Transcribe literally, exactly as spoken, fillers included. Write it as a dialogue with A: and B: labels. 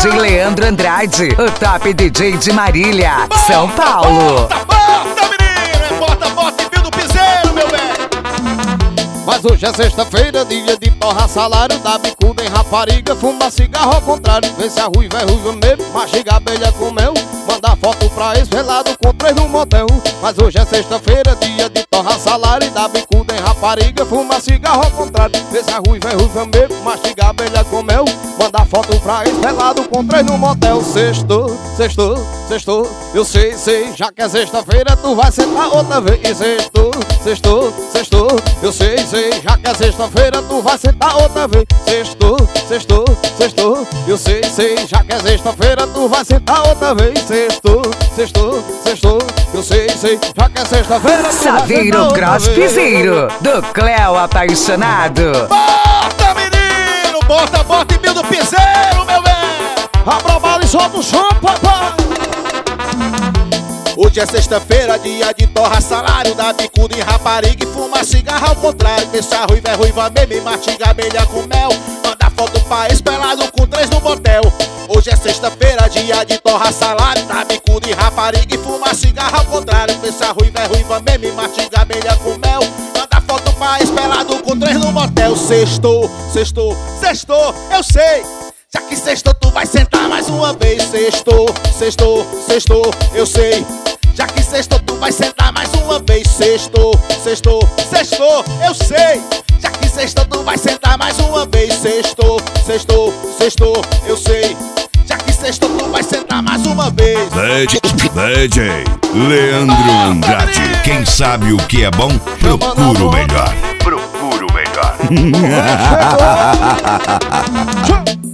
A: J Leandro Andrade, o top D J de Marília, bota, São Paulo.
B: Bota, bota, menino! É bota, bota e fio do piseiro, meu bem! Mas hoje é sexta-feira, dia de torrar salário, dar bicuda em rapariga, fumar cigarro ao contrário, ver se a ruiva é ruiva mesmo, mastigar abelha com mel, mandar foto pra ex-velado com três no motel. Mas hoje é sexta-feira, dia de torrar salário, dar bicuda em rapariga, fumar cigarro ao contrário, ver se a ruiva é ruiva mesmo, mastigar abelha com mel, mandar foto pra ex-velado com três no motel. Sextou, sextou, sextou, eu sei, sei, já que é sexta-feira tu vai sentar outra vez. E sextou, sextou, sextou, eu sei, sei, já que é sexta-feira tu vai sentar outra vez. Sextou, sextou, sextou, eu sei, sei, já que é sexta-feira tu vai sentar outra vez. Sextou, sextou, sextou, eu sei, sei, já que é sexta-feira tu vai
A: Saveiro
B: sentar outra
A: Cross
B: vez.
A: Piseiro, do Cléo Apaixonado.
B: Bota, menino! Bota, bota e do piseiro, meu bem! Abra a bala e solta o som, papai! Hoje é sexta-feira, dia de torrar salário, dar bicuda em rapariga e fumar cigarro ao contrário. Ver se a ruiva é ruiva mesmo e mastigar abelha com mel, mandar foto pra ex-pelado com três no motel. Hoje é sexta-feira, dia de torrar salário, dar bicuda em rapariga e fumar cigarro ao contrário. Ver se a ruiva é ruiva mesmo e mastigar abelha com mel, mandar foto pra ex-pelado com três no motel. Sextou, sextou, sextou, eu sei, já que sextou tu vai sentar mais uma vez. Sextou, sextou, sextou, eu sei, já que sextou tu vai sentar mais uma vez. Sextou, sextou, sextou, eu sei, já que sextou tu vai sentar mais uma vez. Sextou, sextou, sextou, eu sei, já que sextou tu vai sentar mais uma vez.
C: D J Leandro Andrade, quem sabe o que é bom, procura o melhor. Procura o melhor.